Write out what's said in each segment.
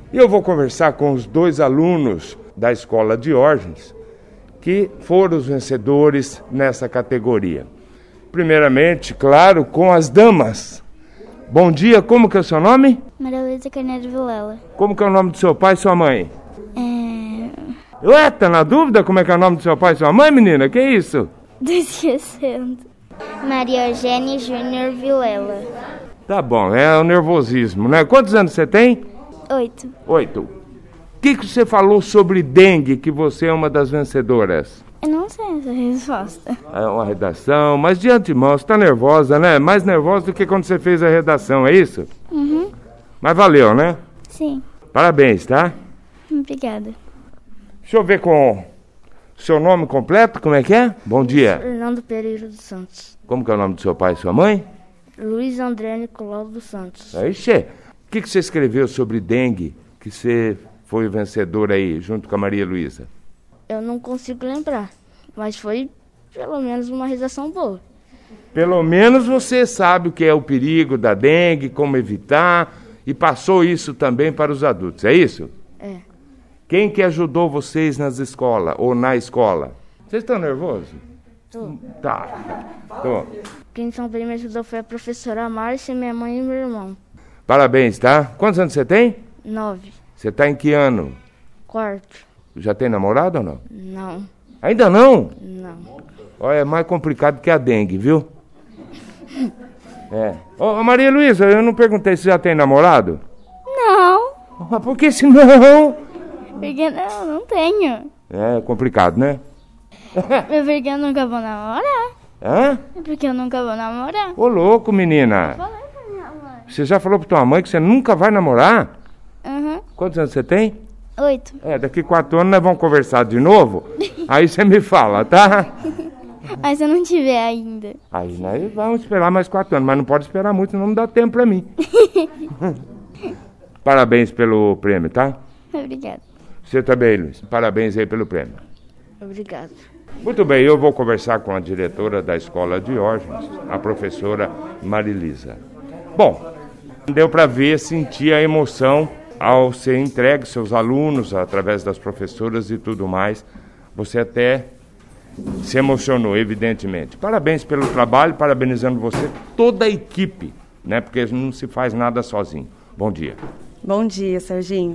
E eu vou conversar com os 2 alunos da Escola Diógenes, que foram os vencedores nessa categoria. Primeiramente, claro, com as damas. Bom dia, como que é o seu nome? Maria Luísa Carneiro Vilela. Como que é o nome do seu pai e sua mãe? Ué, tá na dúvida como é que é o nome do seu pai e sua mãe, menina? Que isso? Tô esquecendo. Maria Eugênia Júnior Vilela. Tá bom, é o nervosismo, né? Quantos anos você tem? 8. 8. O que você falou sobre dengue, que você é uma das vencedoras? Eu não sei essa resposta. É uma redação, mas de antemão, você tá nervosa, né? Mais nervosa do que quando você fez a redação, é isso? Uhum. Mas valeu, né? Sim. Parabéns, tá? Obrigada. Deixa eu ver com seu nome completo, como é que é? Bom dia. Fernando Pereira dos Santos. Como que é o nome do seu pai e sua mãe? Luiz André Nicolau dos Santos. Ixi, o que você escreveu sobre dengue, que você foi vencedor aí, junto com a Maria Luísa? Eu não consigo lembrar, mas foi pelo menos uma redação boa. Pelo menos você sabe o que é o perigo da dengue, como evitar, e passou isso também para os adultos, é isso? É. Quem que ajudou vocês nas escolas, ou na escola? Vocês estão nervosos? Tô. Tá. Tô. Quem também me ajudou foi a professora Márcia, minha mãe e meu irmão. Parabéns, tá? Quantos anos você tem? 9. Você está em que ano? 4. Já tem namorado ou não? Não. Ainda não? Não. Olha, é mais complicado que a dengue, viu? É. Ô, Maria Luísa, eu não perguntei se já tem namorado? Não. Mas por que se não? Porque não tenho. É complicado, né? É porque eu nunca vou namorar. Hã? É porque eu nunca vou namorar. Ô, louco, menina. Falei pra minha mãe. Você já falou pra tua mãe que você nunca vai namorar? Uhum. Quantos anos você tem? 8. Daqui 4 anos nós vamos conversar de novo. Aí você me fala, tá? Mas se eu não tiver ainda. Aí nós vamos esperar mais 4 anos, mas não pode esperar muito, senão não dá tempo pra mim. Parabéns pelo prêmio, tá? Obrigada. Você também, Luiz. Parabéns aí pelo prêmio. Obrigado. Muito bem, eu vou conversar com a diretora da Escola Diógenes, a professora Marilisa. Bom, deu para ver, sentir a emoção ao ser entregue seus alunos, através das professoras e tudo mais. Você até se emocionou, evidentemente. Parabéns pelo trabalho, parabenizando você, toda a equipe, né? Porque não se faz nada sozinho. Bom dia. Bom dia, Serginho.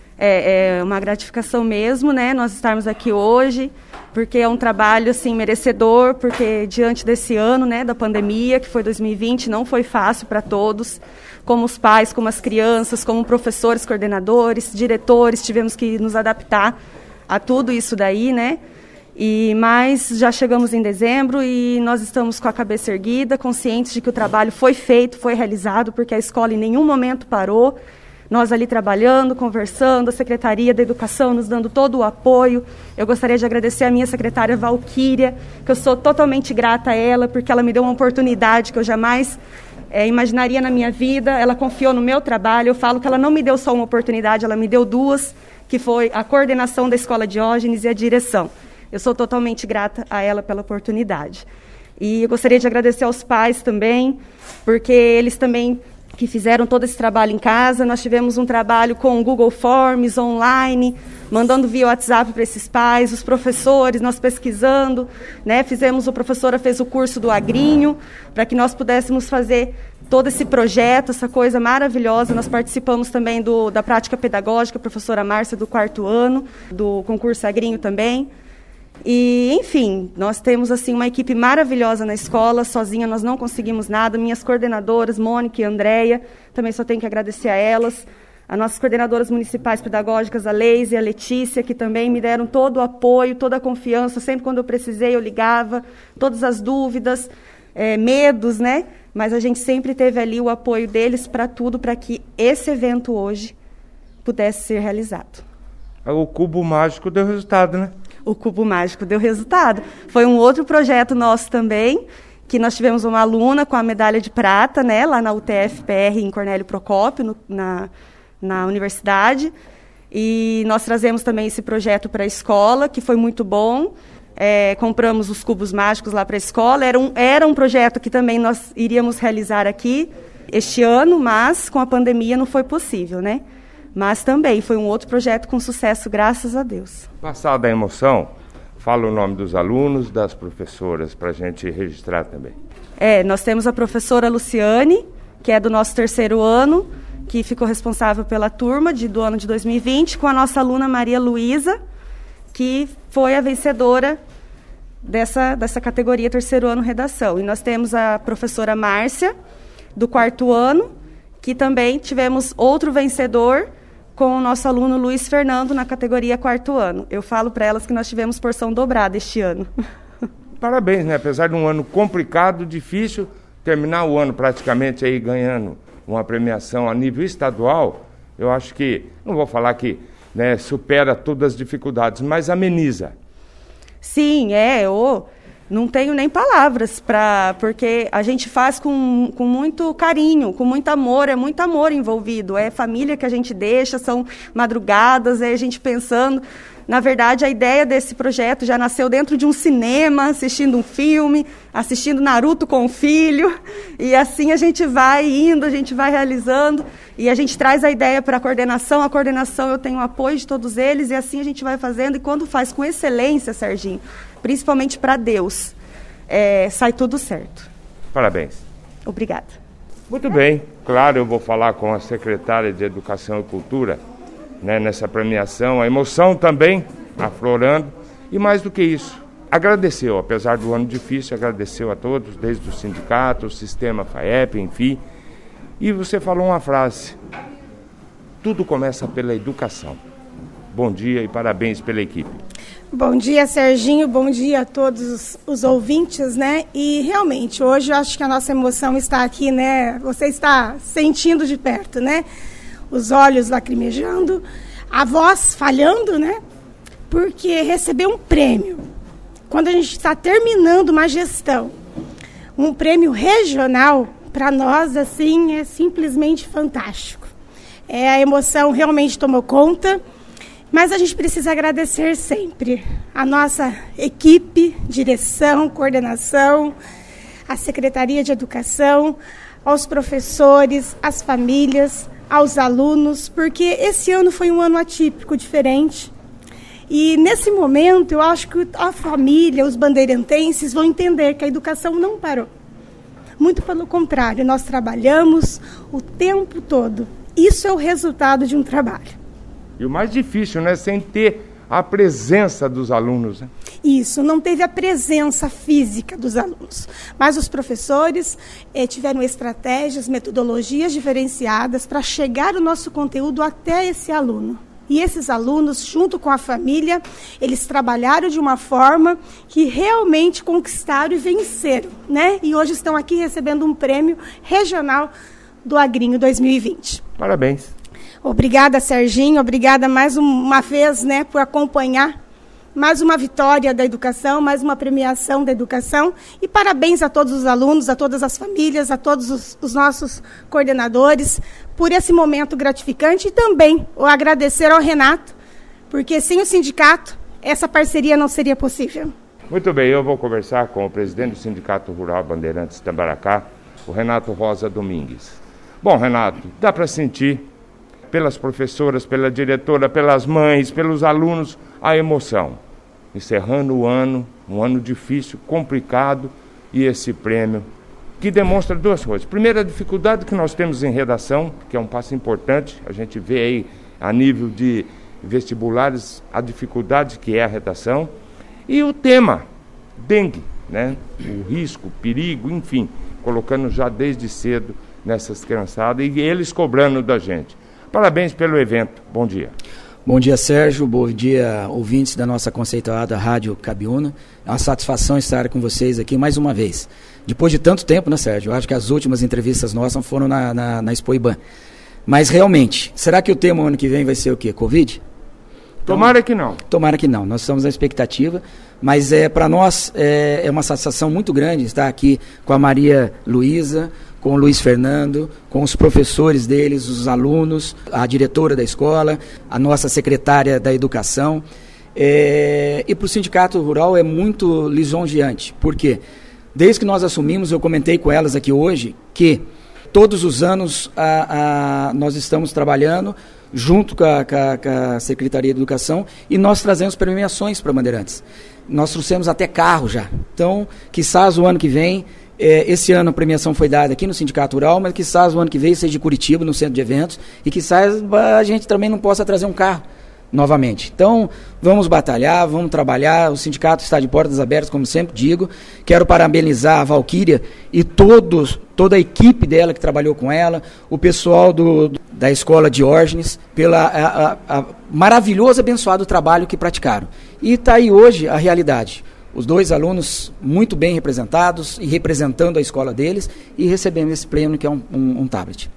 É uma gratificação mesmo, né, nós estarmos aqui hoje, porque é um trabalho, assim, merecedor, porque diante desse ano, né, da pandemia, que foi 2020, não foi fácil para todos, como os pais, como as crianças, como professores, coordenadores, diretores, tivemos que nos adaptar a tudo isso daí, né, mas já chegamos em dezembro e nós estamos com a cabeça erguida, conscientes de que o trabalho foi feito, foi realizado, porque a escola em nenhum momento parou. Nós ali trabalhando, conversando, a Secretaria da Educação nos dando todo o apoio. Eu gostaria de agradecer a minha secretária Valquíria, que eu sou totalmente grata a ela, porque ela me deu uma oportunidade que eu jamais imaginaria na minha vida. Ela confiou no meu trabalho. Eu falo que ela não me deu só uma oportunidade, ela me deu 2, que foi a coordenação da Escola Diógenes e a direção. Eu sou totalmente grata a ela pela oportunidade. E eu gostaria de agradecer aos pais também, porque eles também que fizeram todo esse trabalho em casa. Nós tivemos um trabalho com o Google Forms, online, mandando via WhatsApp para esses pais, os professores, nós pesquisando, né? A professora fez o curso do Agrinho, para que nós pudéssemos fazer todo esse projeto, essa coisa maravilhosa. Nós participamos também da prática pedagógica, a professora Márcia, do 4º ano, do concurso Agrinho também. E, enfim, nós temos assim uma equipe maravilhosa na escola, sozinha nós não conseguimos nada. Minhas coordenadoras, Mônica e Andréia, também só tenho que agradecer a elas. As nossas coordenadoras municipais pedagógicas, a Leise e a Letícia, que também me deram todo o apoio, toda a confiança. Sempre quando eu precisei, eu ligava, todas as dúvidas, medos, né? Mas a gente sempre teve ali o apoio deles para tudo, para que esse evento hoje pudesse ser realizado. O Cubo Mágico deu resultado, né? O Cubo Mágico deu resultado. Foi um outro projeto nosso também, que nós tivemos uma aluna com a medalha de prata, né, lá na UTF-PR, em Cornélio Procópio, na universidade. E nós trazemos também esse projeto para a escola, que foi muito bom. Compramos os cubos mágicos lá para a escola. Era um projeto que também nós iríamos realizar aqui este ano, mas com a pandemia não foi possível, né? Mas também foi um outro projeto com sucesso, graças a Deus. Passada a emoção, fala o nome dos alunos, das professoras, para a gente registrar também. Nós temos a professora Luciane, que é do nosso 3º ano, que ficou responsável pela turma do ano de 2020, com a nossa aluna Maria Luísa, que foi a vencedora dessa categoria 3º ano redação. E nós temos a professora Márcia, do 4º ano, que também tivemos outro vencedor com o nosso aluno Luiz Fernando na categoria 4º ano. Eu falo para elas que nós tivemos porção dobrada este ano. Parabéns, né? Apesar de um ano complicado, difícil, terminar o ano praticamente aí ganhando uma premiação a nível estadual, eu acho que, não vou falar que, né, supera todas as dificuldades, mas ameniza. Sim, eu não tenho nem palavras, porque a gente faz com muito carinho, com muito amor, é muito amor envolvido, é família que a gente deixa, são madrugadas, é a gente pensando. Na verdade, a ideia desse projeto já nasceu dentro de um cinema, assistindo um filme, assistindo Naruto com o filho, e assim a gente vai indo, a gente vai realizando, e a gente traz a ideia para a coordenação eu tenho o apoio de todos eles, e assim a gente vai fazendo, e quando faz com excelência, Serginho, principalmente para Deus, sai tudo certo. Parabéns. Obrigada. Muito bem, claro, eu vou falar com a secretária de Educação e Cultura, né, nessa premiação, a emoção também aflorando, e mais do que isso, agradeceu, apesar do ano difícil, agradeceu a todos, desde o sindicato, o sistema FAEP, enfim, e você falou uma frase, tudo começa pela educação. Bom dia e parabéns pela equipe. Bom dia, Serginho, bom dia a todos os ouvintes, né, e realmente, hoje eu acho que a nossa emoção está aqui, né, você está sentindo de perto, né, os olhos lacrimejando, a voz falhando, né? Porque receber um prêmio, quando a gente está terminando uma gestão, um prêmio regional, para nós, assim, é simplesmente fantástico. A emoção realmente tomou conta, mas a gente precisa agradecer sempre a nossa equipe, direção, coordenação, a Secretaria de Educação, aos professores, às famílias, aos alunos, porque esse ano foi um ano atípico, diferente. E nesse momento, eu acho que a família, os bandeirantenses vão entender que a educação não parou. Muito pelo contrário, nós trabalhamos o tempo todo. Isso é o resultado de um trabalho. E o mais difícil, né, sem ter a presença dos alunos, né? Isso, não teve a presença física dos alunos. Mas os professores tiveram estratégias, metodologias diferenciadas para chegar o nosso conteúdo até esse aluno. E esses alunos, junto com a família, eles trabalharam de uma forma que realmente conquistaram e venceram, né? E hoje estão aqui recebendo um prêmio regional do Agrinho 2020. Parabéns. Obrigada, Serginho. Obrigada mais uma vez, né, por acompanhar mais uma vitória da educação, mais uma premiação da educação. E parabéns a todos os alunos, a todas as famílias, a todos os nossos coordenadores por esse momento gratificante. E também agradecer ao Renato, porque sem o sindicato, essa parceria não seria possível. Muito bem, eu vou conversar com o presidente do Sindicato Rural Bandeirantes Tambaracá, o Renato Rosa Domingues. Bom, Renato, dá para sentir, pelas professoras, pela diretora, pelas mães, pelos alunos, a emoção. Encerrando o ano, um ano difícil, complicado, e esse prêmio, que demonstra duas coisas. Primeiro, a dificuldade que nós temos em redação, que é um passo importante, a gente vê aí, a nível de vestibulares, a dificuldade que é a redação, e o tema, dengue, né? O risco, o perigo, enfim, colocando já desde cedo nessas criançadas, e eles cobrando da gente. Parabéns pelo evento. Bom dia. Bom dia, Sérgio. Bom dia, ouvintes da nossa conceituada Rádio Cabiúna. É uma satisfação estar com vocês aqui mais uma vez. Depois de tanto tempo, né, Sérgio? Eu acho que as últimas entrevistas nossas foram na Expo IBAN. Mas, realmente, será que o tema ano que vem vai ser o quê? Covid? Então, tomara que não. Tomara que não. Nós estamos na expectativa, mas para nós é uma satisfação muito grande estar aqui com a Maria Luísa, com o Luiz Fernando, com os professores deles, os alunos, a diretora da escola, a nossa secretária da educação. E para o Sindicato Rural é muito lisonjeante. Por quê? Desde que nós assumimos, eu comentei com elas aqui hoje, que todos os anos nós estamos trabalhando junto com a Secretaria de Educação e nós trazemos premiações para Bandeirantes. Nós trouxemos até carro já. Então, quizás o ano que vem, esse ano a premiação foi dada aqui no Sindicato Rural, mas quizás o ano que vem seja de Curitiba, no centro de eventos, e quizás a gente também não possa trazer um carro novamente. Então, vamos batalhar, vamos trabalhar, o sindicato está de portas abertas, como sempre digo. Quero parabenizar a Valquíria e toda a equipe dela que trabalhou com ela, o pessoal da Escola Diógenes, pela maravilhoso, abençoado trabalho que praticaram. E está aí hoje a realidade. Os 2 alunos muito bem representados e representando a escola deles e recebendo esse prêmio que é um tablet.